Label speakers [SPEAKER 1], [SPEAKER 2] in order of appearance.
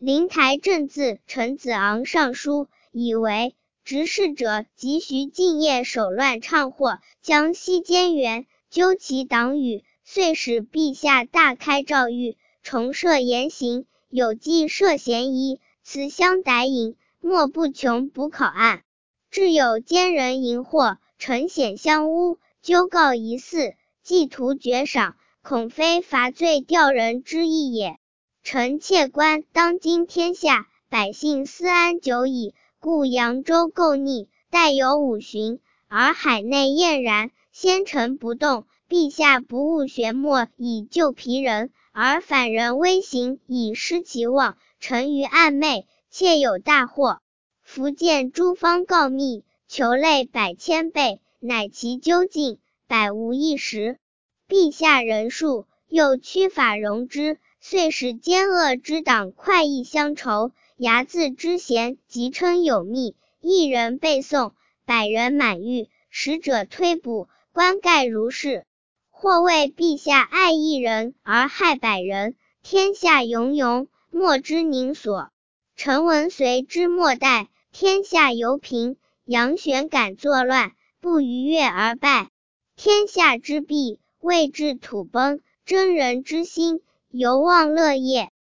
[SPEAKER 1] 灵台正自陈子昂上书，以为执事者急徐敬业手乱唱祸，将西监员纠其党羽，遂使陛下大开诏谕，重设严刑，有记涉嫌疑，此相逮引，莫不穷捕考案。至有奸人淫惑，呈显相诬，纠告疑似，既图绝赏，恐非罚罪吊人之意也。臣窃观当今天下，百姓思安久矣，故扬州构逆，待有5旬，而海内晏然，先臣不动，陛下不务学墨以救疲人，而反人微行以失其望，臣于暗昧，窃有大祸。福建诸方告密，求累100千倍，乃其究竟，百无一实。陛下仁恕，又屈法容之，遂使奸恶之党快意相酬，睚眦之嫌即称有密，一人背诵，100人满狱，使者推捕，官盖如是。或谓陛下爱一人而害100人，天下庸庸，莫之宁所。臣闻隋之末代，天下犹平，杨玄敢作乱，不逾越而败。天下之弊，未至土崩，真人之心，犹望乐业。